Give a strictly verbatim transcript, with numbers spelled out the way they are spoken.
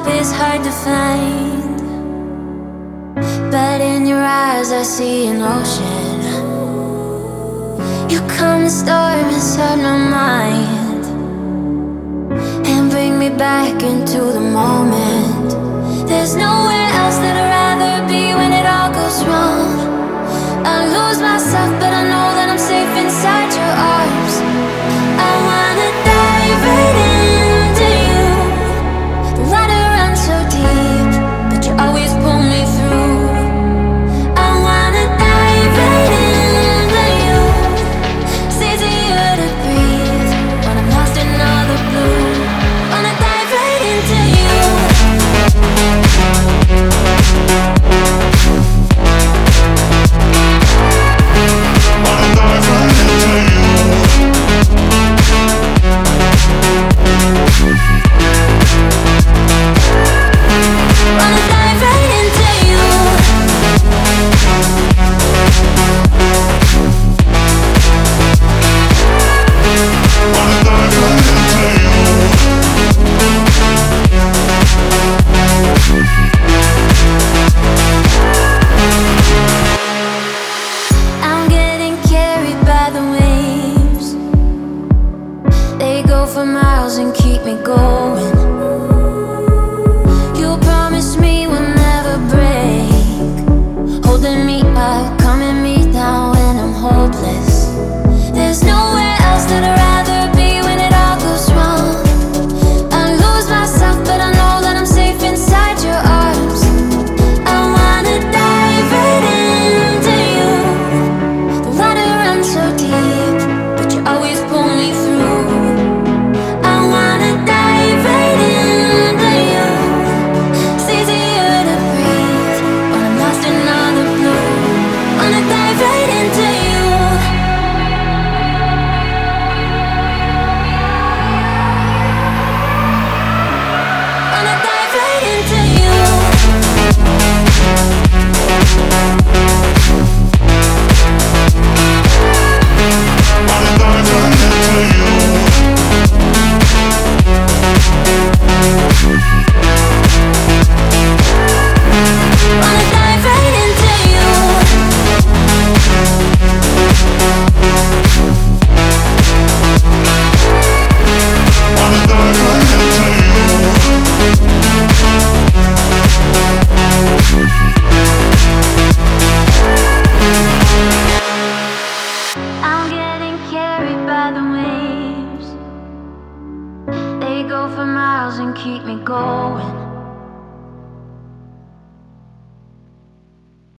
hope is hard to find, but in your eyes I see an ocean. You calm the storm inside my mind and bring me back into the moment. There's nowhere else that I'd rather be when it all goes wrong. I lose myself, but I know that I'm safe inside your arms. I wanna dive right into you. The water runs so deep, but you always pull me through. I wanna dive right into you. It's easier to breathe when I'm lost in all the blue. Wanna dive right into you. I'm getting carried by the waves. They go for miles and keep me going. You promised me we'll never break, holding me up, calming me down when I'm hopeless. There's nowhere else that I'd rather be when it all goes wrong. I lose myself, but I know that I'm safe inside your arms. I wanna dive right into you. The water runs so deep, but you always pull me through. I wanna dive right into you. It's easier to breathe when I'm lost in all the blue. Wanna dive right into you. Wanna dive right into you. Wanna dive right into you. I'm getting carried by the waves. They go for miles and keep me going.